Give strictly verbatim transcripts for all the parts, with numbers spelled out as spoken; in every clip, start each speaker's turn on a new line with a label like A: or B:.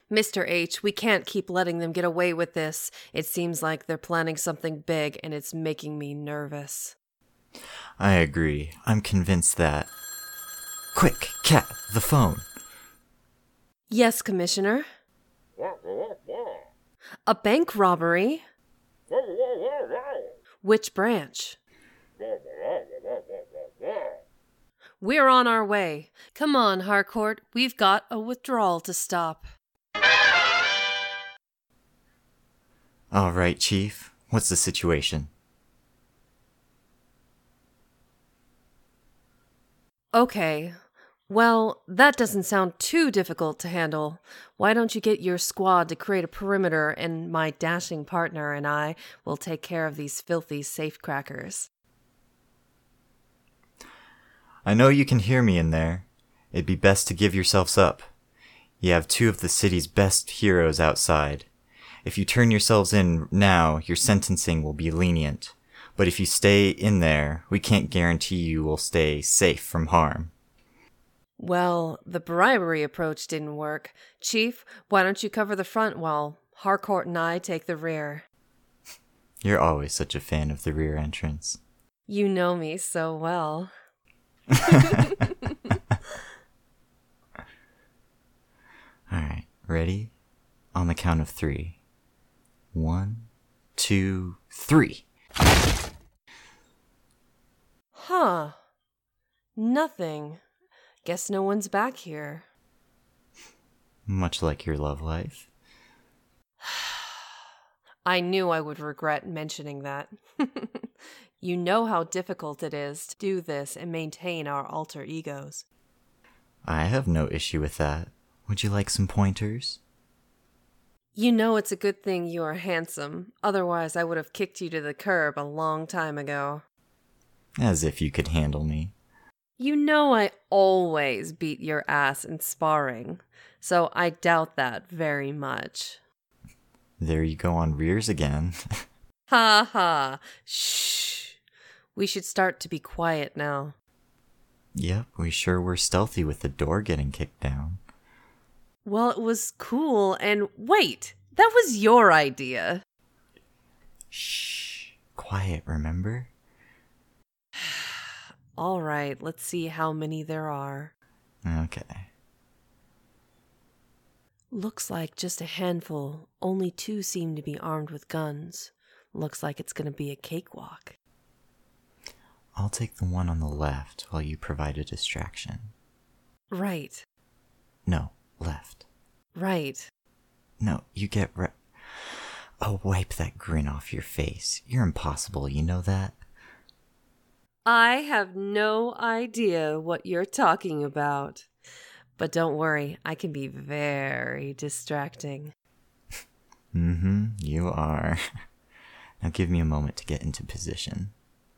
A: Mister H, we can't keep letting them get away with this. It seems like they're planning something big, and it's making me nervous.
B: I agree. I'm convinced that... Quick, Cat, the phone.
A: Yes, Commissioner. A bank robbery? Which branch? We're on our way. Come on, Harcourt. We've got a withdrawal to stop.
B: All right, Chief. What's the situation?
A: Okay. Well, that doesn't sound too difficult to handle. Why don't you get your squad to create a perimeter, and my dashing partner and I will take care of these filthy safecrackers.
B: I know you can hear me in there. It'd be best to give yourselves up. You have two of the city's best heroes outside. If you turn yourselves in now, your sentencing will be lenient. But if you stay in there, we can't guarantee you will stay safe from harm.
A: Well, the bribery approach didn't work. Chief, why don't you cover the front while Harcourt and I take the rear?
B: You're always such a fan of the rear entrance.
A: You know me so well.
B: Alright, ready? On the count of three. One, two, three.
A: Huh. Nothing. Guess no one's back here.
B: Much like your love life.
A: I knew I would regret mentioning that. You know how difficult it is to do this and maintain our alter egos.
B: I have no issue with that. Would you like some pointers?
A: You know it's a good thing you are handsome. Otherwise, I would have kicked you to the curb a long time ago.
B: As if you could handle me.
A: You know I always beat your ass in sparring, so I doubt that very much.
B: There you go on rears again.
A: Ha ha. Shh. We should start to be quiet now.
B: Yep, we sure were stealthy with the door getting kicked down.
A: Well, it was cool, and wait, that was your idea.
B: Shh. Quiet, remember?
A: All right, let's see how many there are.
B: Okay.
A: Looks like just a handful. Only two seem to be armed with guns. Looks like it's gonna be a cakewalk.
B: I'll take the one on the left while you provide a distraction.
A: Right.
B: No, left.
A: Right.
B: No, you get right. Oh, wipe that grin off your face. You're impossible, you know that?
A: I have no idea what you're talking about. But don't worry, I can be very distracting.
B: Mm-hmm, you are. Now give me a moment to get into position.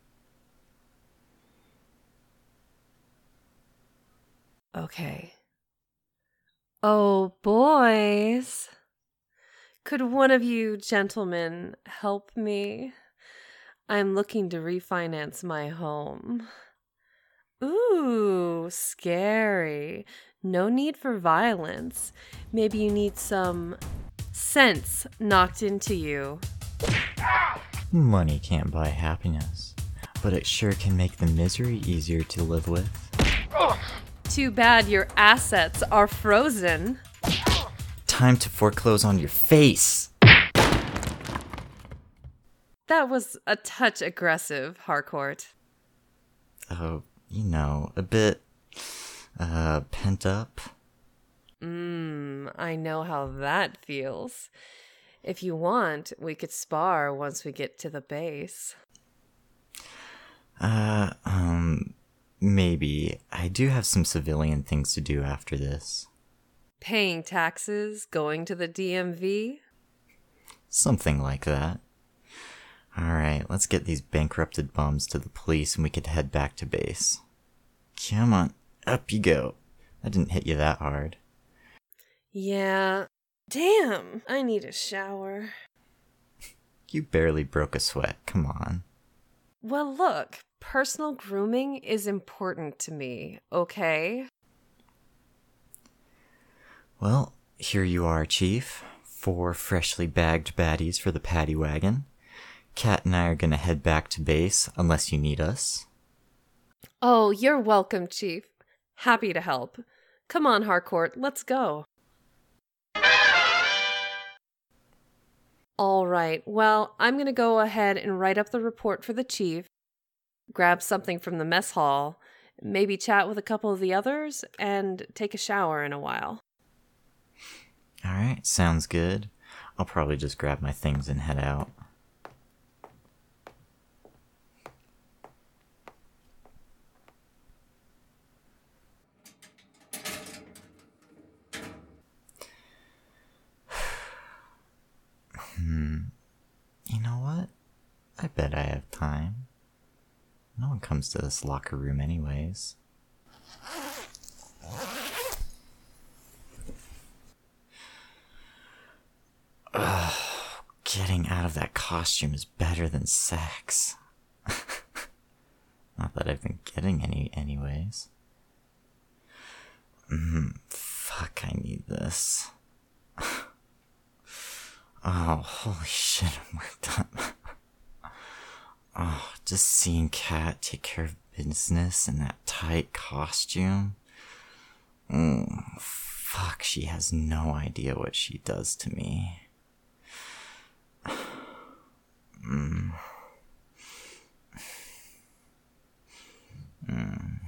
A: Okay. Oh, boys. Could one of you gentlemen help me? I'm looking to refinance my home. Ooh, scary. No need for violence. Maybe you need some sense knocked into you.
B: Money can't buy happiness, but it sure can make the misery easier to live with.
A: Too bad your assets are frozen.
B: Time to foreclose on your face!
A: That was a touch aggressive, Harcourt.
B: Oh, you know, a bit, uh, pent up.
A: Mmm, I know how that feels. If you want, we could spar once we get to the base.
B: Uh, um, maybe. I do have some civilian things to do after this.
A: Paying taxes, going to the D M V?
B: Something like that. Alright, let's get these bankrupted bums to the police and we could head back to base. Come on, up you go. That didn't hit you that hard.
A: Yeah. Damn, I need a shower.
B: You barely broke a sweat, come on.
A: Well, look, personal grooming is important to me, okay?
B: Well, here you are, Chief. Four freshly bagged baddies for the paddy wagon. Kat and I are gonna head back to base unless you need us.
A: Oh, you're welcome, Chief. Happy to help. Come on, Harcourt, let's go. All right, well, I'm going to go ahead and write up the report for the chief, grab something from the mess hall, maybe chat with a couple of the others, and take a shower in a while.
B: All right, sounds good. I'll probably just grab my things and head out. Hmm. You know what? I bet I have time. No one comes to this locker room anyways. Ugh, getting out of that costume is better than sex. Not that I've been getting any anyways. Mm, fuck, I need this. Oh, holy shit, I'm worked up. Oh, just seeing Kat take care of business in that tight costume. Mm, fuck, she has no idea what she does to me. Mm. Mm.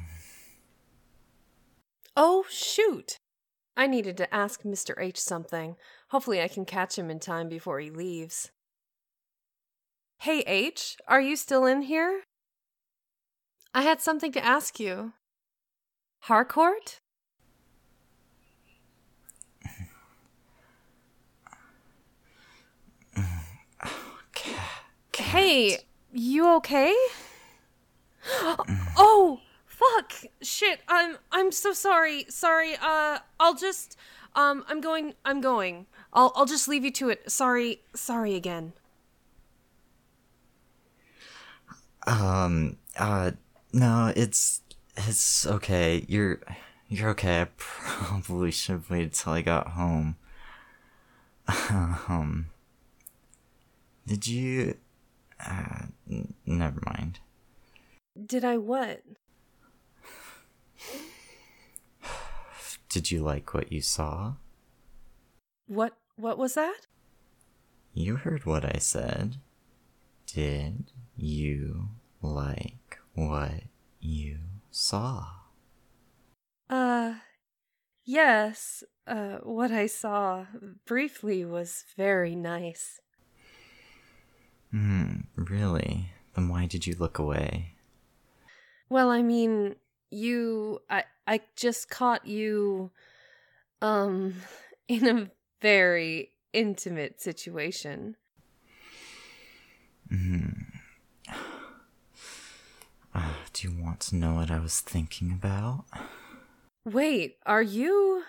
A: Oh, shoot! I needed to ask Mister H something. Hopefully I can catch him in time before he leaves. Hey, H, are you still in here? I had something to ask you. Harcourt?
B: Kat, Kat.
A: Hey, you okay? Oh, fuck! Shit, I'm I'm so sorry. Sorry. Uh, I'll just um I'm going I'm going. I'll I'll just leave you to it. Sorry. Sorry again.
B: Um, uh, no, it's, it's okay. You're, you're okay. I probably should have waited till I got home. Um, did you, uh, n- never mind.
A: Did I what?
B: Did you like what you saw?
A: What what was that?
B: You heard what I said. Did you like what you saw?
A: Uh, yes. Uh, what I saw briefly was very nice.
B: Hmm, really? Then why did you look away?
A: Well, I mean, you I I just caught you um in a very intimate situation.
B: Hmm. Uh, do you want to know what I was thinking about?
A: Wait, are you?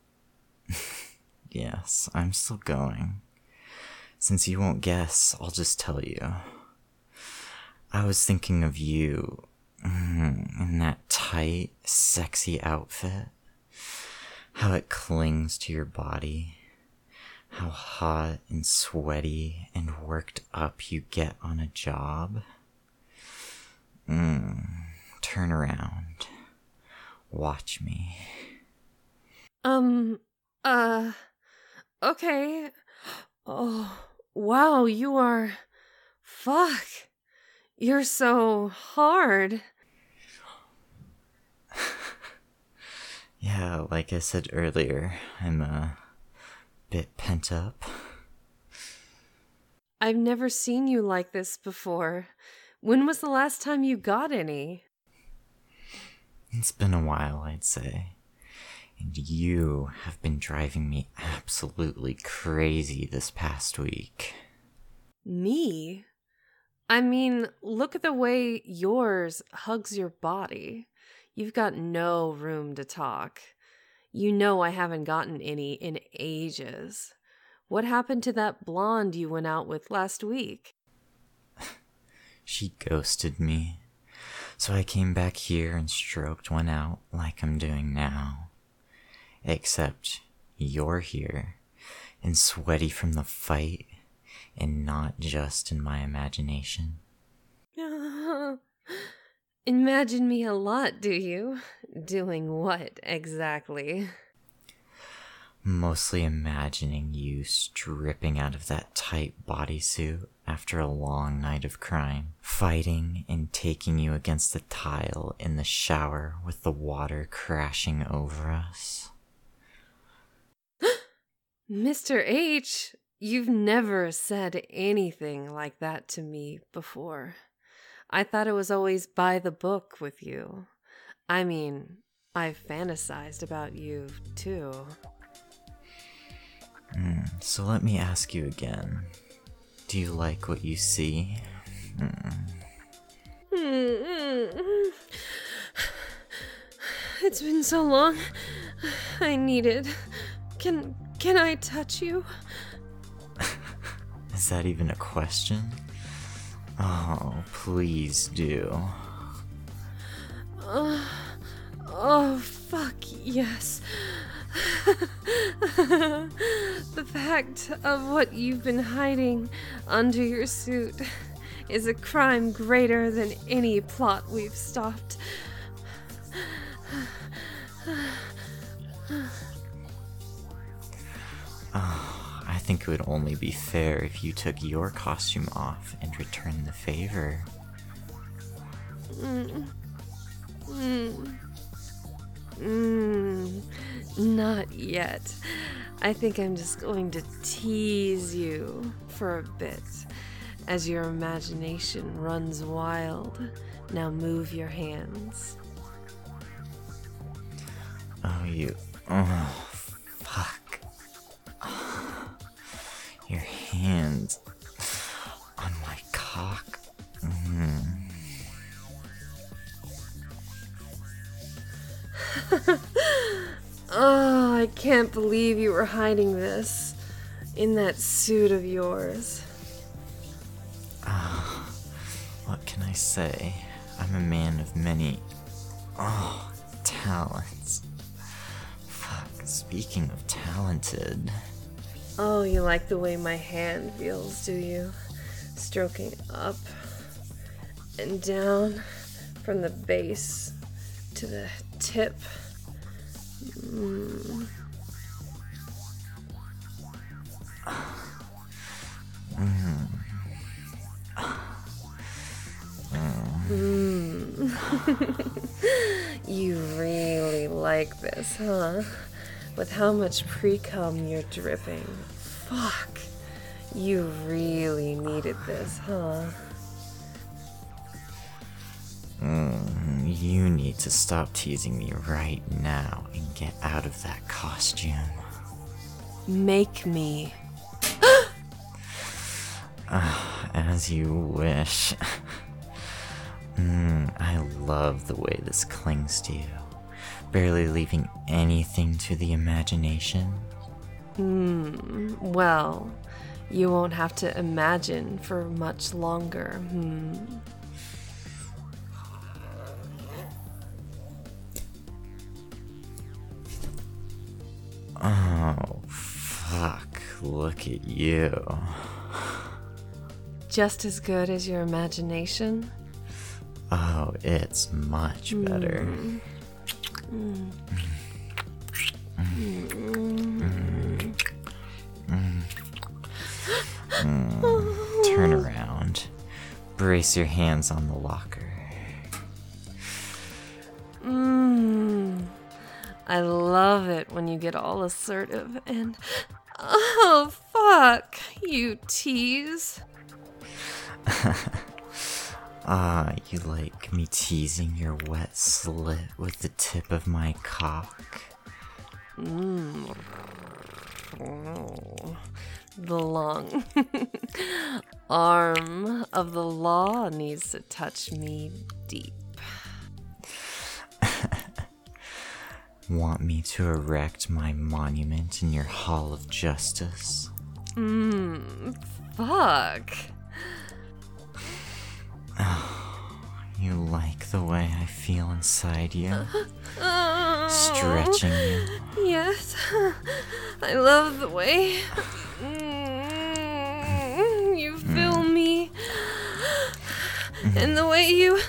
B: Yes, I'm still going. Since you won't guess, I'll just tell you. I was thinking of you mm, in that tight, sexy outfit. How it clings to your body. How hot and sweaty and worked up you get on a job. Mm, turn around. Watch me.
A: Um, uh, okay. Oh, wow, you are. Fuck. You're so hard.
B: Yeah, like I said earlier, I'm a bit pent up.
A: I've never seen you like this before. When was the last time you got any?
B: It's been a while, I'd say. And you have been driving me absolutely crazy this past week.
A: Me? I mean, look at the way yours hugs your body. You've got no room to talk. You know I haven't gotten any in ages. What happened to that blonde you went out with last week?
B: She ghosted me. So I came back here and stroked one out like I'm doing now. Except you're here, and sweaty from the fight, and not just in my imagination.
A: Imagine me a lot, do you? Doing what, exactly?
B: Mostly imagining you stripping out of that tight bodysuit after a long night of crime, fighting and taking you against the tile in the shower with the water crashing over us.
A: Mister H, you've never said anything like that to me before. I thought it was always by the book with you. I mean, I fantasized about you, too.
B: Mm, so let me ask you again. Do you like what you see?
A: Mm. It's been so long. I need it. Can can I touch you?
B: Is that even a question? Oh, please do.
A: Uh, oh, fuck yes. The fact of what you've been hiding under your suit is a crime greater than any plot we've stopped.
B: Oh, I think it would only be fair if you took your costume off and returned the favor.
A: Mm. Mm. Mm. Not yet. I think I'm just going to tease you for a bit as your imagination runs wild. Now move your hands.
B: Oh, you. Oh, fuck. Your hands on my cock. Mm.
A: Oh, I can't believe you were hiding this in that suit of yours.
B: Oh, what can I say? I'm a man of many, oh, talents. Fuck, speaking of talented.
A: Oh, you like the way my hand feels, do you? Stroking up and down from the base to the tip. Mm.
B: Mm.
A: Mm. You really like this, huh? With how much pre-cum you're dripping. Fuck. You really needed this, huh?
B: Mm, you need to stop teasing me right now and get out of that costume.
A: Make me.
B: uh, as you wish. mm, I love the way this clings to you. Barely leaving anything to the imagination.
A: Hmm. Well, you won't have to imagine for much longer. Hmm.
B: Oh, fuck. Look at you.
A: Just as good as your imagination?
B: Oh, it's much better.
A: Mm. Mm.
B: Mm. Mm. Mm. Turn around. Brace your hands on the locker.
A: Mm. I love it when you get all assertive and... Oh, fuck, you tease.
B: Ah, you like me teasing your wet slit with the tip of my cock?
A: Mm. Oh. The long arm of the law needs to touch me deep.
B: Want me to erect my monument in your Hall of Justice?
A: Mmm, fuck.
B: Oh, you like the way I feel inside you?
A: Oh,
B: Stretching you?
A: yes. I love the way you fill me. And the way you...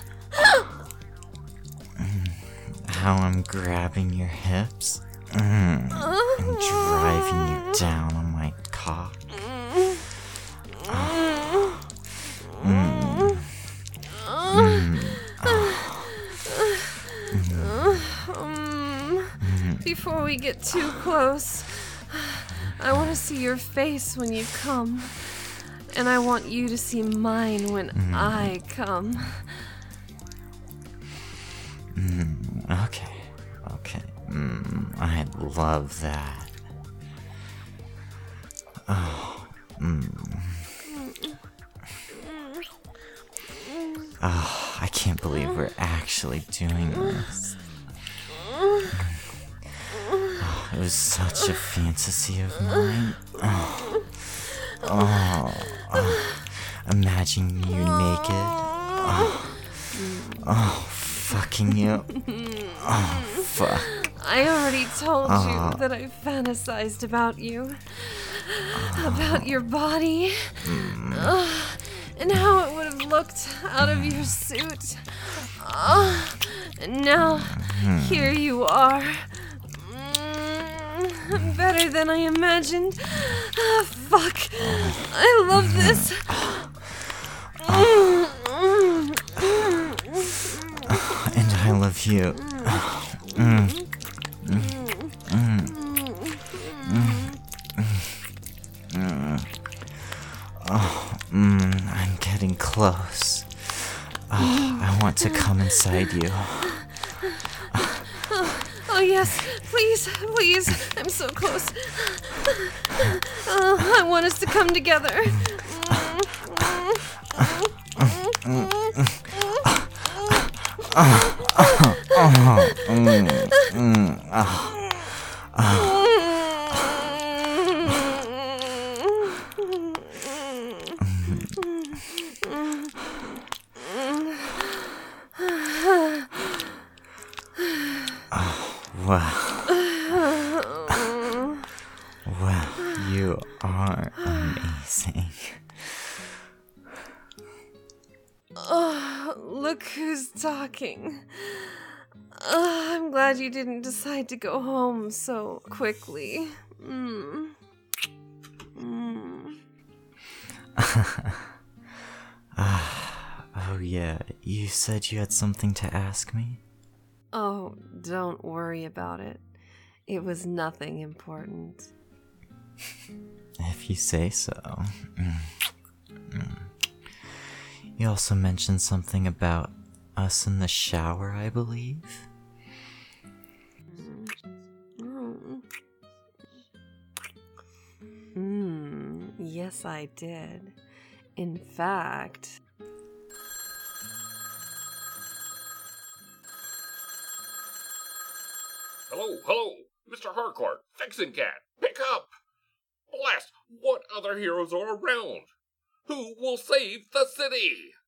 B: How I'm grabbing your hips mm, and driving you down on my cock. Oh. Mm. Mm.
A: Um, before we get too close, I want to see your face when you come. And I want you to see mine when mm. I come.
B: Mm, okay, okay. Mm, I love that. Oh, mm. Oh, I can't believe we're actually doing this. Oh, it was such a fantasy of mine. Oh, oh, oh. Imagine you naked. Oh, oh. Fucking you. Oh, fuck.
A: I already told
B: oh.
A: you that I fantasized about you. Oh. About your body. Mm. Oh, and how it would have looked out of your suit. Oh, and now, mm. here you are. Mm, better than I imagined. Oh, fuck. Oh. I love this.
B: Oh. Mm. And I love you. Mm. Mm. Mm. Mm. Oh, mm, I'm getting close. Oh, I want to come inside you.
A: Oh, oh yes, please, please. I'm so close. Oh, I want us to come together.
B: Oh, oh, oh, mm, mm, oh, oh. Oh, wow. Wow, you are amazing.
A: Oh, look who's talking. Oh, I'm glad you didn't decide to go home so quickly. Mm. Mm.
B: Oh yeah, you said you had something to ask me?
A: Oh, don't worry about it. It was nothing important.
B: If you say so. Mm. Mm. You also mentioned something about us in the shower, I believe?
A: Hmm, yes I did. In fact...
C: Hello, hello, Mister Harcourt, Fixin' Cat, pick up! Blast, what other heroes are around? Who will save the city?